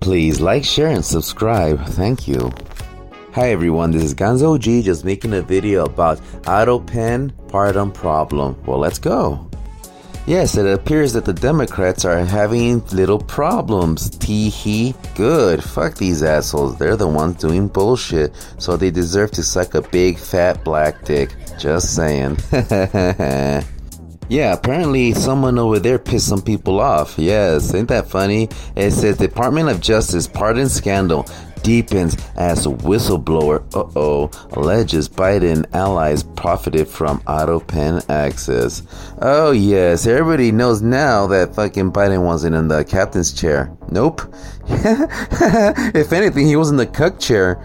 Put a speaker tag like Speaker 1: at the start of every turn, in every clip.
Speaker 1: Please like, share, and subscribe. Thank you. Hi everyone, this is Gonzo G just making a video about AutoPen pardon problem. Well, let's go. Yes, it appears that the Democrats are having little problems. Tee-hee. Good. Fuck these assholes. They're the ones doing bullshit, so they deserve to suck a big fat black dick. Just saying. Yeah, apparently someone over there pissed some people off. Yes, ain't that funny? It says Department of Justice pardon scandal deepens as whistleblower, alleges Biden allies profited from AutoPen access. Oh yes, everybody knows now that fucking Biden wasn't in the captain's chair. Nope. If anything, he was in the cuck chair.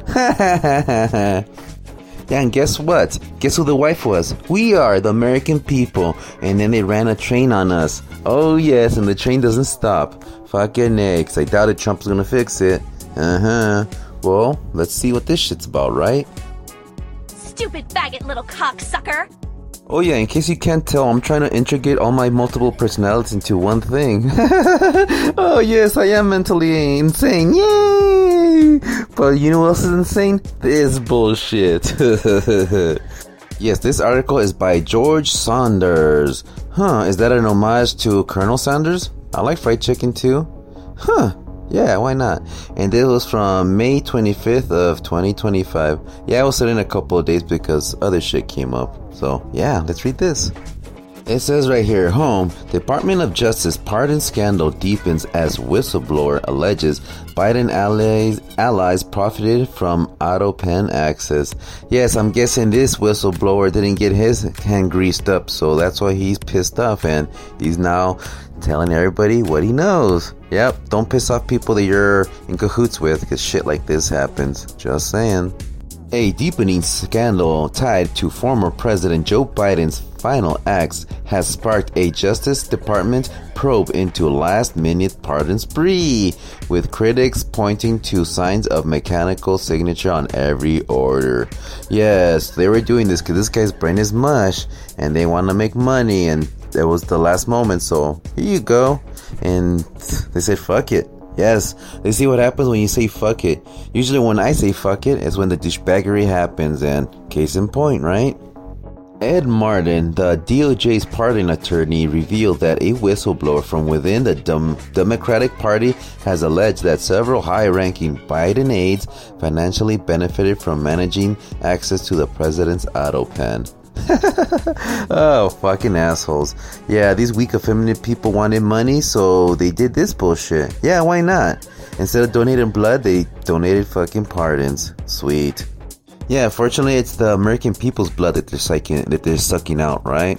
Speaker 1: Yeah, and guess what? Guess who the wife was? We are, the American people. And then they ran a train on us. Oh yes, and the train doesn't stop. Fucking A, 'cause I doubted Trump was gonna fix it. Well, let's see what this shit's about, right?
Speaker 2: Stupid faggot little cocksucker!
Speaker 1: Oh yeah, in case you can't tell, I'm trying to integrate all my multiple personalities into one thing. Oh yes, I am mentally insane. Yay! But you know what else is insane? This bullshit. Yes, this article is by George Saunders. Is that an homage to Colonel Sanders? I like fried chicken too. Yeah, why not? And this was from May 25th of 2025. Yeah, I was sitting a couple of days because other shit came up. So, yeah, let's read this. It says right here, Department of Justice pardon scandal deepens as whistleblower alleges Biden allies profited from AutoPen access. Yes, I'm guessing this whistleblower didn't get his hand greased up, so that's why he's pissed off and he's now telling everybody what he knows. Yep, don't piss off people that you're in cahoots with because shit like this happens. Just saying. A deepening scandal tied to former President Joe Biden's final acts has sparked a Justice Department probe into last-minute pardon spree, with critics pointing to signs of mechanical signature on every order. Yes, they were doing this because this guy's brain is mush, and they want to make money, and it was the last moment, so here you go. And they said, fuck it. Yes, they see what happens when you say fuck it. Usually when I say fuck it, it's when the douchebaggery happens, and case in point, right? Ed Martin, the DOJ's pardon attorney, revealed that a whistleblower from within the Democratic Party has alleged that several high-ranking Biden aides financially benefited from managing access to the president's AutoPen. Oh, fucking assholes. Yeah, these weak effeminate people wanted money, so they did this bullshit. Yeah, why not? Instead of donating blood, they donated fucking pardons. Sweet. Yeah, fortunately it's the American people's blood that they're sucking out, right?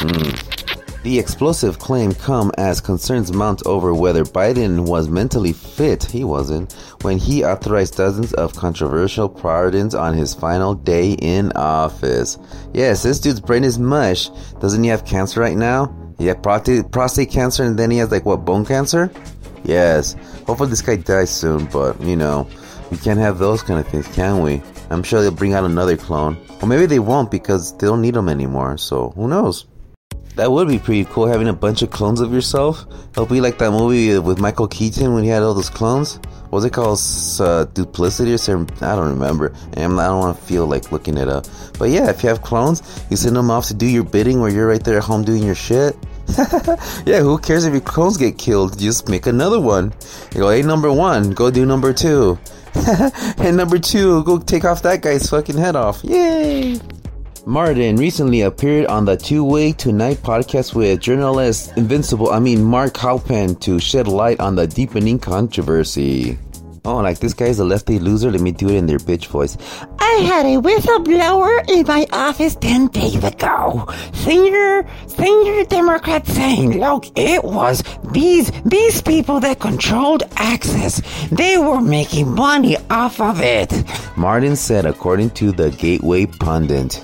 Speaker 1: The explosive claim come as concerns mount over whether Biden was mentally fit, he wasn't, when he authorized dozens of controversial pardons on his final day in office. Yes, this dude's brain is mush. Doesn't he have cancer right now? He had prostate cancer and then he has bone cancer? Yes. Hopefully this guy dies soon, but, we can't have those kind of things, can we? I'm sure they'll bring out another clone. Or maybe they won't because they don't need them anymore, so who knows? That would be pretty cool, having a bunch of clones of yourself. It'll be like that movie with Michael Keaton when he had all those clones. What was it called? Duplicity or something? I don't remember. And I don't want to feel like looking it up. But yeah, if you have clones, you send them off to do your bidding where you're right there at home doing your shit. Yeah, who cares if your clones get killed? Just make another one. You go, hey, number one, go do number two. And number two, go take off that guy's fucking head off. Yay! Martin recently appeared on the Two Way Tonight podcast with journalist Mark Halpern to shed light on the deepening controversy. Oh, like this guy's a lefty loser? Let me do it in their bitch voice.
Speaker 3: I had a whistleblower in my office 10 days ago. Senior Democrat saying, look, it was these people that controlled access. They were making money off of it.
Speaker 1: Martin said, according to the Gateway Pundit.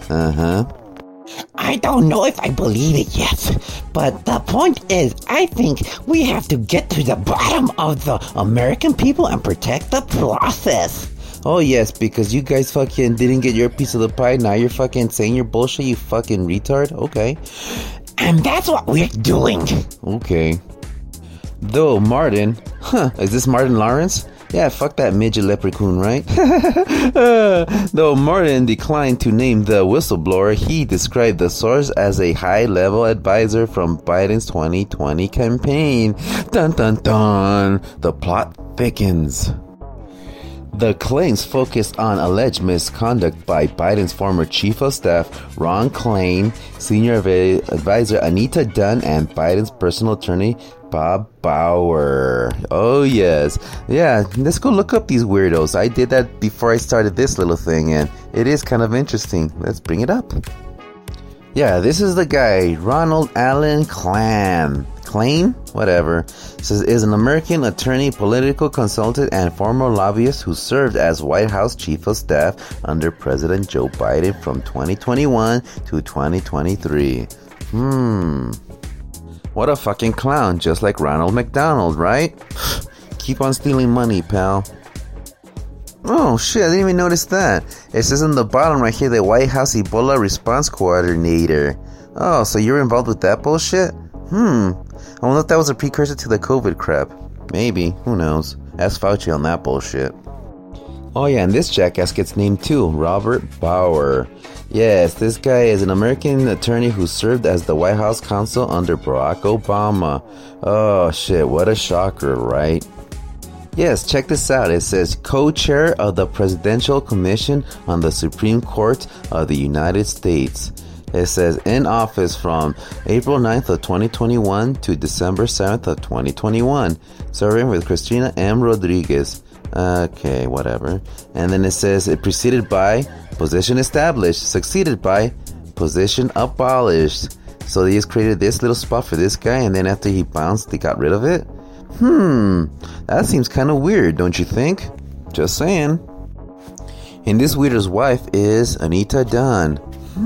Speaker 3: I don't know if I believe it yet, but the point is, I think we have to get to the bottom of the American people and protect the process.
Speaker 1: Oh yes, because you guys fucking didn't get your piece of the pie, now you're fucking saying your bullshit, you fucking retard? Okay.
Speaker 3: And that's what we're doing.
Speaker 1: Okay. Though Martin, is this Martin Lawrence? Yeah, fuck that midget leprechaun, right? Though Martin declined to name the whistleblower, he described the source as a high-level advisor from Biden's 2020 campaign. Dun dun dun! The plot thickens. The claims focused on alleged misconduct by Biden's former chief of staff, Ron Klain, senior advisor Anita Dunn, and Biden's personal attorney, Bob Bauer. Oh, yes. Yeah, let's go look up these weirdos. I did that before I started this little thing, and it is kind of interesting. Let's bring it up. Yeah, this is the guy, Ronald Allen Klain, whatever, says is an American attorney, political consultant, and former lobbyist who served as White House Chief of Staff under President Joe Biden from 2021 to 2023. What a fucking clown, just like Ronald McDonald, right? Keep on stealing money, pal. Oh shit, I didn't even notice that. It says on the bottom right here, the White House Ebola Response Coordinator. Oh, so you're involved with that bullshit? I wonder if that was a precursor to the COVID crap. Maybe, who knows. Ask Fauci on that bullshit. Oh yeah, and this jackass gets named too, Robert Bauer. Yes, this guy is an American attorney who served as the White House counsel under Barack Obama. Oh shit, what a shocker, right? Yes, check this out. It says co-chair of the Presidential Commission on the Supreme Court of the United States. It says in office from April 9th of 2021 to December 7th of 2021, serving with Cristina M. Rodriguez. Okay, whatever. And then it says it preceded by position established, succeeded by position abolished. So they just created this little spot for this guy, and then after he bounced, they got rid of it? That seems kind of weird, don't you think? Just saying. And this weirdo's wife is Anita Dunn.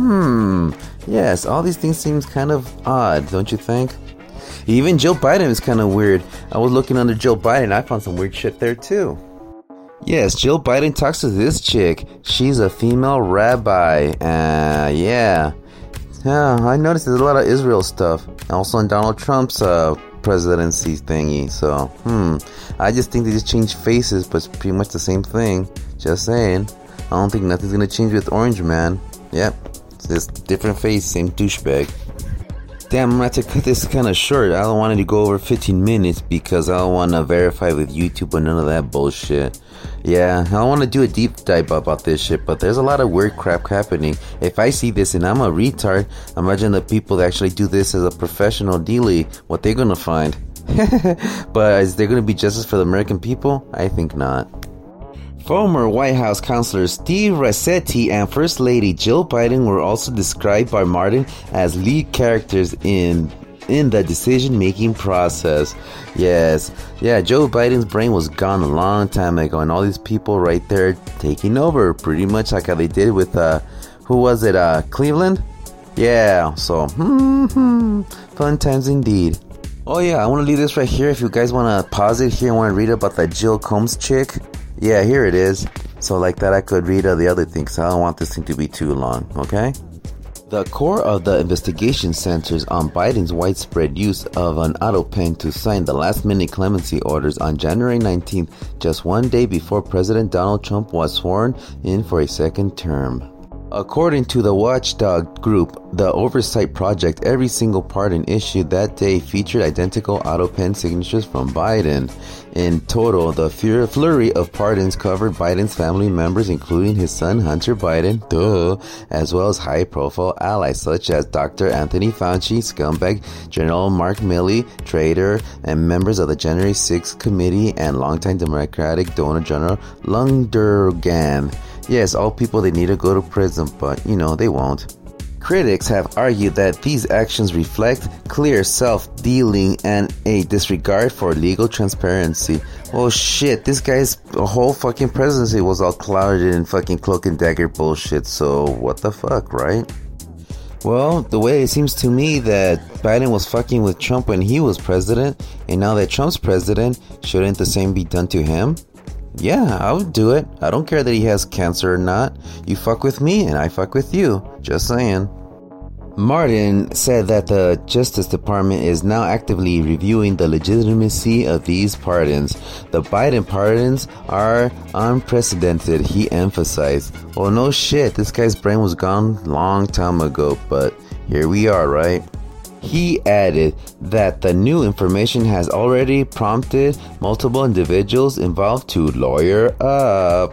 Speaker 1: Yes, all these things seem kind of odd, don't you think? Even Joe Biden is kind of weird. I was looking under Joe Biden, I found some weird shit there too. Yes, Jill Biden talks to this chick. She's a female rabbi. Yeah, I noticed there's a lot of Israel stuff. Also in Donald Trump's presidency thingy. So, I just think they just changed faces, but it's pretty much the same thing. Just saying. I don't think nothing's gonna change with Orange Man. Yep, it's just different face, same douchebag. Damn, I'm gonna have to cut this kind of short. I don't want it to go over 15 minutes because I don't want to verify with YouTube or none of that bullshit. Yeah, I don't want to do a deep dive about this shit, but there's a lot of weird crap happening. If I see this and I'm a retard, imagine the people that actually do this as a professional dealie, what they're gonna find. But is there gonna be justice for the American people? I think not. Former White House counselor Steve Rossetti and First Lady Jill Biden were also described by Martin as lead characters in the decision-making process. Yes, yeah, Joe Biden's brain was gone a long time ago, and all these people right there taking over, pretty much like how they did with, who was it, Cleveland? Yeah, so, fun times indeed. Oh yeah, I want to leave this right here. If you guys want to pause it here and want to read about that Jill Combs chick, yeah, here it is. So like that I could read the other thing, because I don't want this thing to be too long, okay? The core of the investigation centers on Biden's widespread use of an auto pen to sign the last-minute clemency orders on January 19th, just one day before President Donald Trump was sworn in for a second term. According to the watchdog group, the Oversight Project, every single pardon issued that day featured identical auto pen signatures from Biden. In total, the flurry of pardons covered Biden's family members, including his son Hunter Biden, as well as high-profile allies such as Dr. Anthony Fauci, scumbag General Mark Milley, traitor, and members of the January 6th committee and longtime Democratic donor General Lundergan. Yes, all people they need to go to prison, but, they won't. Critics have argued that these actions reflect clear self-dealing and a disregard for legal transparency. Well, shit, this guy's whole fucking presidency was all clouded in fucking cloak and dagger bullshit, so what the fuck, right? Well, the way it seems to me that Biden was fucking with Trump when he was president, and now that Trump's president, shouldn't the same be done to him? Yeah, I would do it. I don't care that he has cancer or not. You fuck with me and I fuck with you. Just saying. Martin said that the Justice Department is now actively reviewing the legitimacy of these pardons. The Biden pardons are unprecedented, he emphasized. Well, no shit, this guy's brain was gone long time ago, but here we are, right? He added that the new information has already prompted multiple individuals involved to lawyer up.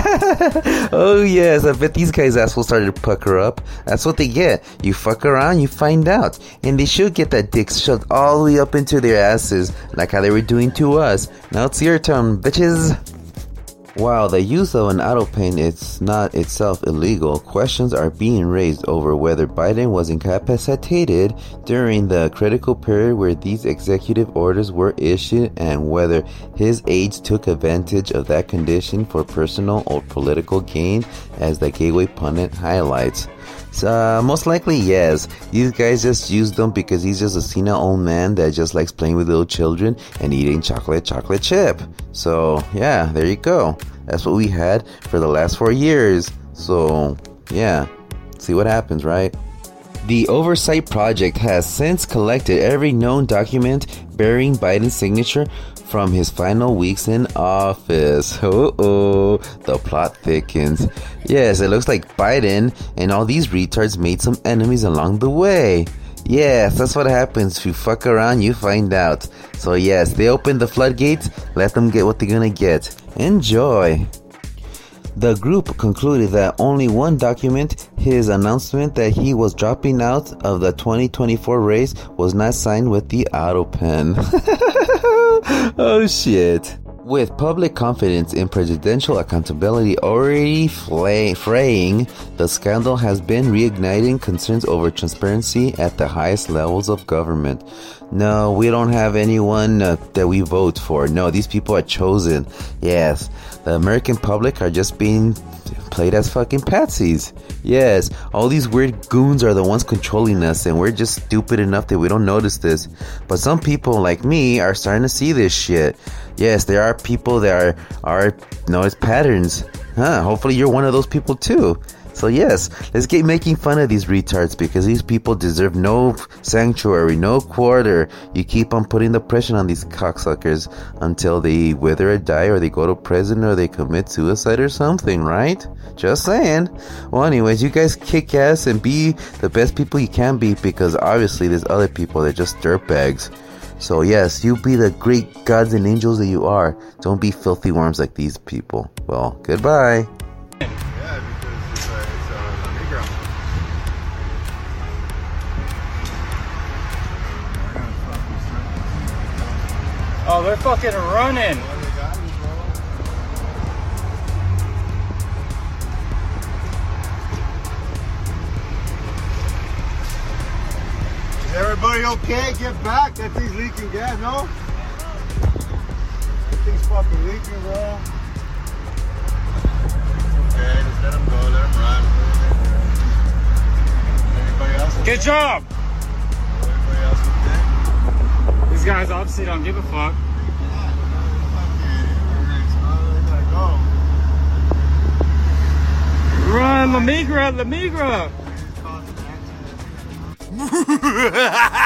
Speaker 1: Oh yes, I bet these guys' assholes started to pucker up. That's what they get. You fuck around, you find out. And they should get that dick shoved all the way up into their asses, like how they were doing to us. Now it's your turn, bitches. While the use of an auto pen is not itself illegal, questions are being raised over whether Biden was incapacitated during the critical period where these executive orders were issued and whether his aides took advantage of that condition for personal or political gain, as the Gateway Pundit highlights. Most likely yes. These guys just used them because he's just a senile old man that just likes playing with little children and eating chocolate chip. So yeah, there you go. That's what we had for the last 4 years. So yeah, see what happens, right? The Oversight Project has since collected every known document bearing Biden's signature from his final weeks in office. The plot thickens. Yes, it looks like Biden and all these retards made some enemies along the way. Yes, that's what happens. If you fuck around, you find out. So yes, they opened the floodgates. Let them get what they're gonna get. Enjoy. The group concluded that only one document, his announcement that he was dropping out of the 2024 race, was not signed with the auto pen. Oh shit. With public confidence in presidential accountability already fraying, the scandal has been reigniting concerns over transparency at the highest levels of government. No, we don't have anyone that we vote for. No, these people are chosen. Yes, the American public are just being played as fucking patsies. Yes, all these weird goons are the ones controlling us, and we're just stupid enough that we don't notice this. But some people like me are starting to see this shit. Yes, there are people that are notice patterns. Hopefully you're one of those people too. So yes, let's get making fun of these retards because these people deserve no sanctuary, no quarter. You keep on putting the pressure on these cocksuckers until they wither or die, or they go to prison, or they commit suicide or something, right? Just saying. Well, anyways, you guys kick ass and be the best people you can be, because obviously there's other people that are just dirtbags. So yes, you be the great gods and angels that you are. Don't be filthy worms like these people. Well, goodbye.
Speaker 4: Oh, they're fucking running.
Speaker 5: Is everybody okay? Get back. That thing's leaking gas, no? That thing's fucking leaking, bro. Okay, just let them go. Let them run. Anybody else?
Speaker 4: Good job.
Speaker 5: Everybody else okay?
Speaker 4: These guys obviously don't give a fuck.
Speaker 5: Run,
Speaker 4: La Migra, La Migra.